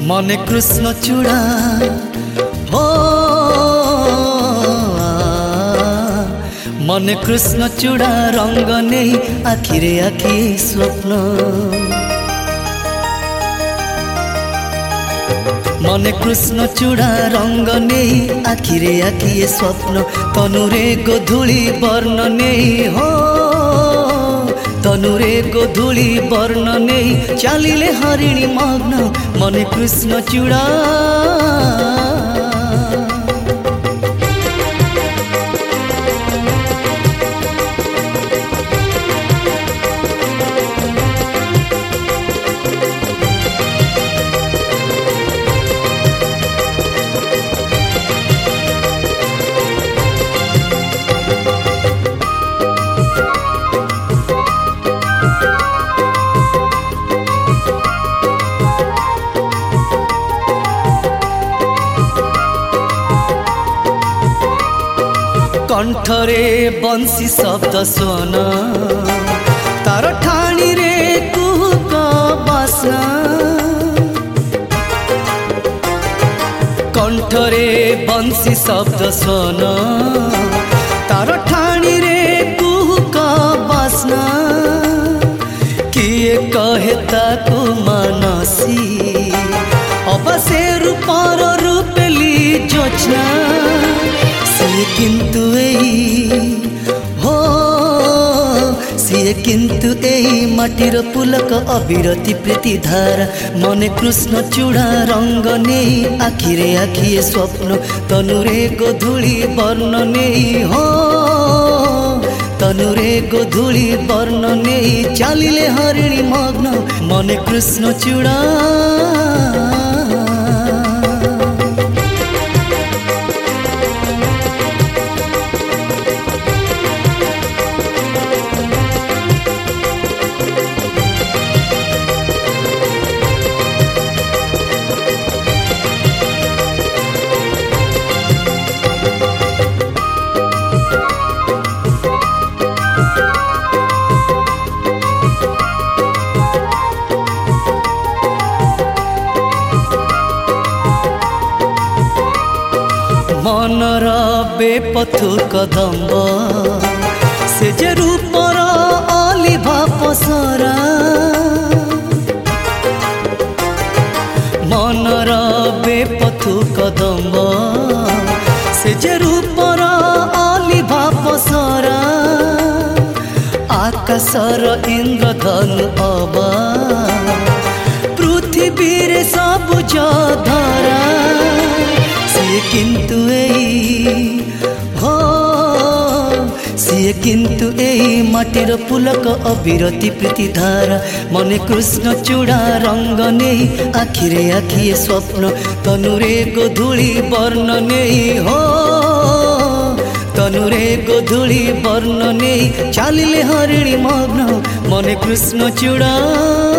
मने कृष्ण चूड़ा हो मने कृष्ण चूड़ा रंग नहीं आखिरे आखि स्वप्न मने कृष्ण चूड़ा रंग नहीं आखिरे आखि स्वप्न तनुरे गोधूली वर्ण नहीं हो तनुरे गोधूली वर्ण नहीं चलिले हरिणी मग्न मने कृष्ण चूड़ा कंठरे बंसी शब्द स्वन तार ठाणी रे कुहुक बासना कंठरे बंसी शब्द स्वन तार ठाणी रे कुहुक बासना किए कहे ताको मानसी अबसे रूपर रूपली जोचना किंतु हो किंतु माटीर पुलक अविरति प्रीति धारा मने कृष्ण चूड़ा रंग नहीं आखिरे आखिए स्वप्न तनुरे गोधूली वर्ण नहीं हो तनुरे गोधूली वर्ण नहीं चलिले हरिणी मग्न मने कृष्ण चूड़ा मनर बेपथु कदम्ब से जे रूपर अलिभा पसरा मनर बेपथु कदम्ब से जे रूपर अलिभा पसरा आकाशर इंद्रधनु अबा पृथ्वी सबुज धरा किंतु हो किंतु माटीर पुलक अविरति प्रीति धारा मने कृष्ण चूड़ा रंग नहीं आखिरे आखिए स्वप्न तनुरे गोधूली वर्ण नहीं हो तनुरे गोधूली वर्ण नहीं चलिले हरिणी मग्न मने कृष्ण चूड़ा।